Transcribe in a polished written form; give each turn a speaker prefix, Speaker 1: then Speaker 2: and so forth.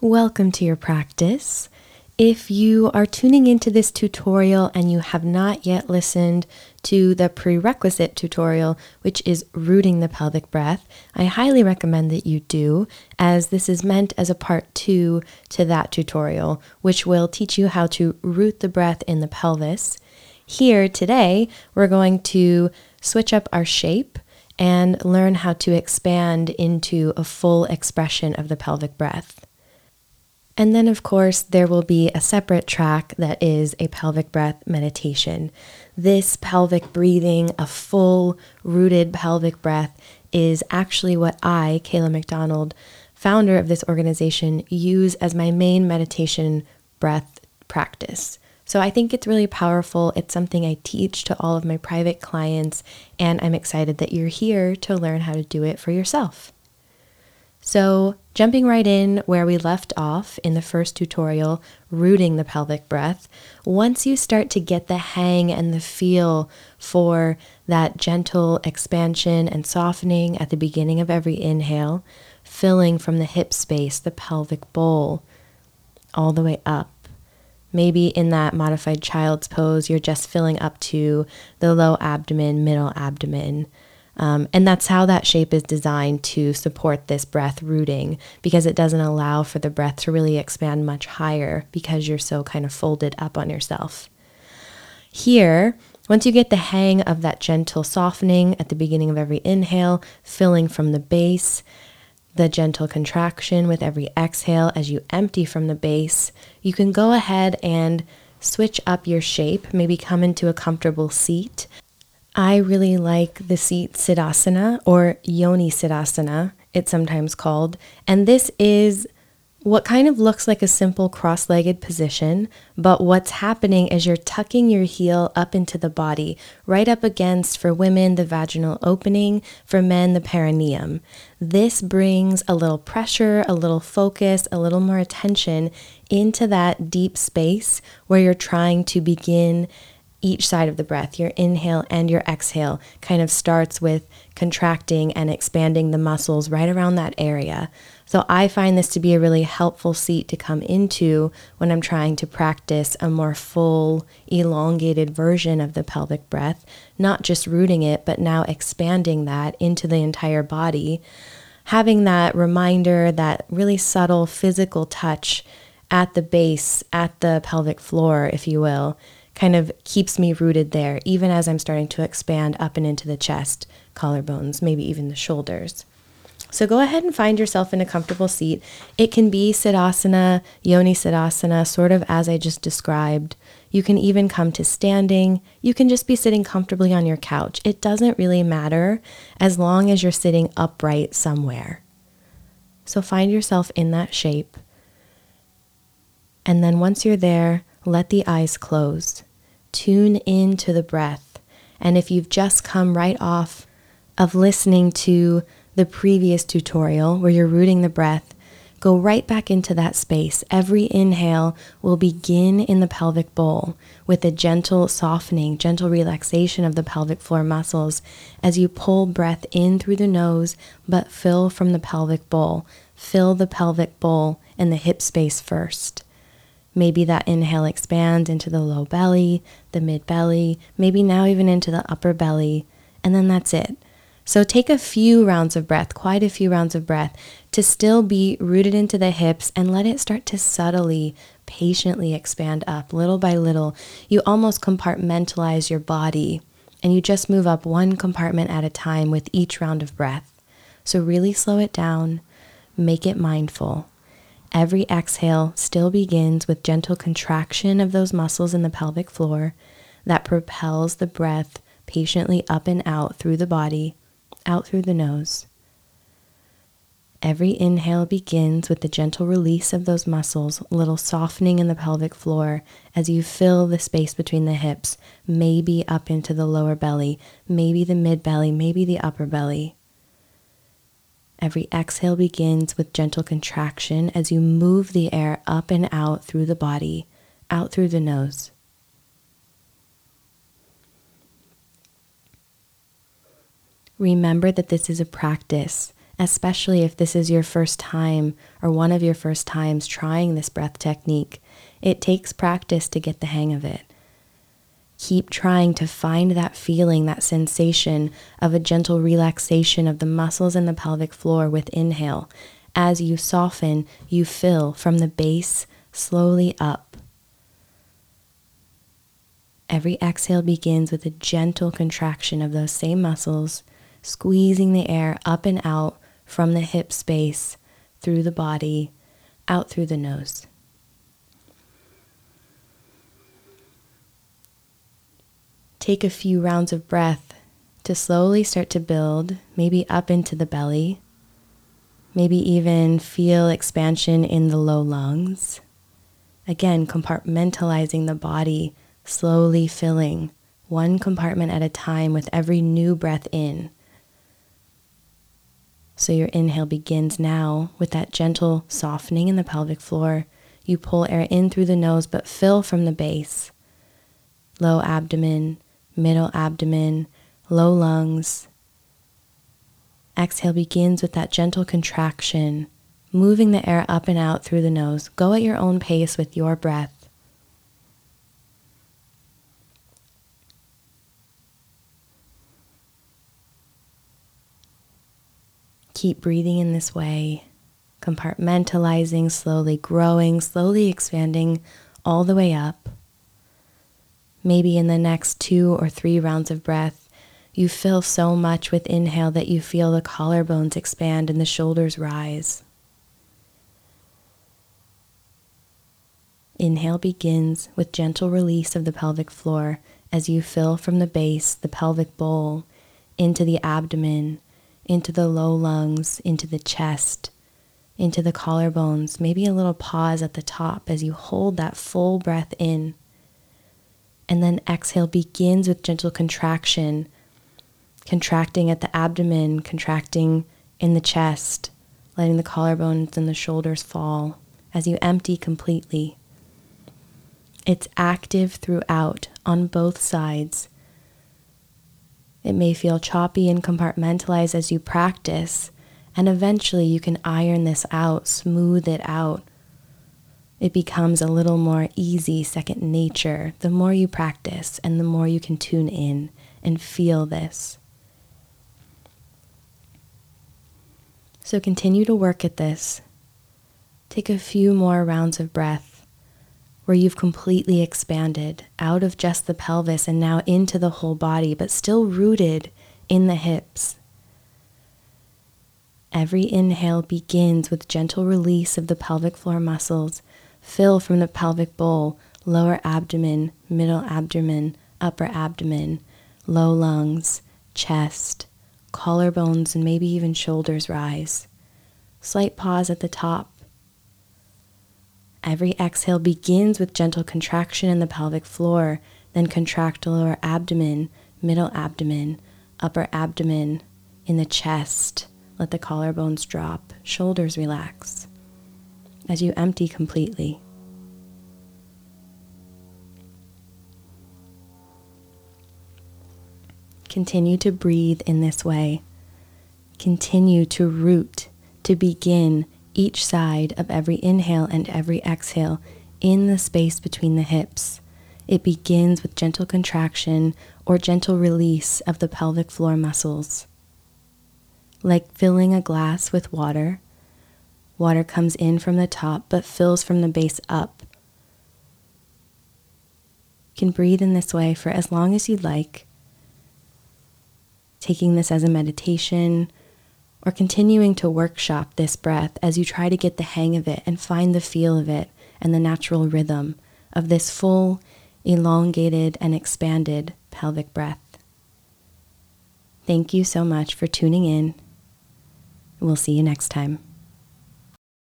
Speaker 1: Welcome to your practice. If you are tuning into this tutorial and you have not yet listened to the prerequisite tutorial, which is rooting the pelvic breath, I highly recommend that you do, as this is meant as a part 2 to that tutorial, which will teach you how to root the breath in the pelvis. Here today, we're going to switch up our shape and learn how to expand into a full expression of the pelvic breath. And then, of course, there will be a separate track that is a pelvic breath meditation. This pelvic breathing, a full rooted pelvic breath, is actually what I, Kayla McDonald, founder of this organization, use as my main meditation breath practice. So I think it's really powerful. It's something I teach to all of my private clients, and I'm excited that you're here to learn how to do it for yourself. So jumping right in where we left off in the first tutorial, rooting the pelvic breath, once you start to get the hang and the feel for that gentle expansion and softening at the beginning of every inhale, filling from the hip space, the pelvic bowl, all the way up. Maybe in that modified child's pose, you're just filling up to the low abdomen, middle abdomen. And that's how that shape is designed to support this breath rooting, because it doesn't allow for the breath to really expand much higher because you're so kind of folded up on yourself. Here, once you get the hang of that gentle softening at the beginning of every inhale, filling from the base, the gentle contraction with every exhale as you empty from the base, you can go ahead and switch up your shape, maybe come into a comfortable seat. I really like the seat Siddhasana, or Yoni Siddhasana, it's sometimes called. And this is what kind of looks like a simple cross-legged position, but what's happening is you're tucking your heel up into the body, right up against, for women, the vaginal opening, for men, the perineum. This brings a little pressure, a little focus, a little more attention into that deep space where you're trying to begin each side of the breath. Your inhale and your exhale kind of starts with contracting and expanding the muscles right around that area. So I find this to be a really helpful seat to come into when I'm trying to practice a more full, elongated version of the pelvic breath, not just rooting it, but now expanding that into the entire body. Having that reminder, that really subtle physical touch at the base, at the pelvic floor, if you will, kind of keeps me rooted there, even as I'm starting to expand up and into the chest, collarbones, maybe even the shoulders. So go ahead and find yourself in a comfortable seat. It can be Siddhasana, Yoni Siddhasana, sort of as I just described. You can even come to standing. You can just be sitting comfortably on your couch. It doesn't really matter as long as you're sitting upright somewhere. So find yourself in that shape. And then once you're there, let the eyes close. Tune into the breath. And if you've just come right off of listening to the previous tutorial where you're rooting the breath, go right back into that space. Every inhale will begin in the pelvic bowl with a gentle softening, gentle relaxation of the pelvic floor muscles as you pull breath in through the nose, but fill from the pelvic bowl. Fill the pelvic bowl and the hip space first. Maybe that inhale expands into the low belly, the mid belly, maybe now even into the upper belly, and then that's it. So take a few rounds of breath, quite a few rounds of breath, to still be rooted into the hips and let it start to subtly, patiently expand up little by little. You almost compartmentalize your body and you just move up one compartment at a time with each round of breath. So really slow it down, make it mindful. Every exhale still begins with gentle contraction of those muscles in the pelvic floor that propels the breath patiently up and out through the body, out through the nose. Every inhale begins with the gentle release of those muscles, a little softening in the pelvic floor as you fill the space between the hips, maybe up into the lower belly, maybe the mid belly, maybe the upper belly. Every exhale begins with gentle contraction as you move the air up and out through the body, out through the nose. Remember that this is a practice, especially if this is your first time or one of your first times trying this breath technique. It takes practice to get the hang of it. Keep trying to find that feeling, that sensation of a gentle relaxation of the muscles in the pelvic floor with inhale. As you soften, you fill from the base slowly up. Every exhale begins with a gentle contraction of those same muscles, squeezing the air up and out from the hip space, through the body, out through the nose. Take a few rounds of breath to slowly start to build, maybe up into the belly, maybe even feel expansion in the low lungs. Again, compartmentalizing the body, slowly filling one compartment at a time with every new breath in. So your inhale begins now with that gentle softening in the pelvic floor. You pull air in through the nose, but fill from the base. Low abdomen, middle abdomen, low lungs. Exhale begins with that gentle contraction, moving the air up and out through the nose. Go at your own pace with your breath. Keep breathing in this way, compartmentalizing, slowly growing, slowly expanding all the way up. Maybe in the next 2 or 3 rounds of breath, you fill so much with inhale that you feel the collarbones expand and the shoulders rise. Inhale begins with gentle release of the pelvic floor as you fill from the base, the pelvic bowl, into the abdomen, into the low lungs, into the chest, into the collarbones. Maybe a little pause at the top as you hold that full breath in. And then exhale begins with gentle contraction, contracting at the abdomen, contracting in the chest, letting the collarbones and the shoulders fall as you empty completely. It's active throughout on both sides. It may feel choppy and compartmentalized as you practice, and eventually you can iron this out, smooth it out. It becomes a little more easy, second nature, the more you practice and the more you can tune in and feel this. So continue to work at this. Take a few more rounds of breath where you've completely expanded out of just the pelvis and now into the whole body, but still rooted in the hips. Every inhale begins with gentle release of the pelvic floor muscles. Fill from the pelvic bowl, lower abdomen, middle abdomen, upper abdomen, low lungs, chest, collarbones, and maybe even shoulders rise. Slight pause at the top. Every exhale begins with gentle contraction in the pelvic floor, then contract lower abdomen, middle abdomen, upper abdomen, in the chest. Let the collarbones drop, shoulders relax as you empty completely. Continue to breathe in this way. Continue to root, to begin each side of every inhale and every exhale in the space between the hips. It begins with gentle contraction or gentle release of the pelvic floor muscles. Like filling a glass with water, water comes in from the top but fills from the base up. You can breathe in this way for as long as you'd like, taking this as a meditation or continuing to workshop this breath as you try to get the hang of it and find the feel of it and the natural rhythm of this full, elongated, and expanded pelvic breath. Thank you so much for tuning in. We'll see you next time.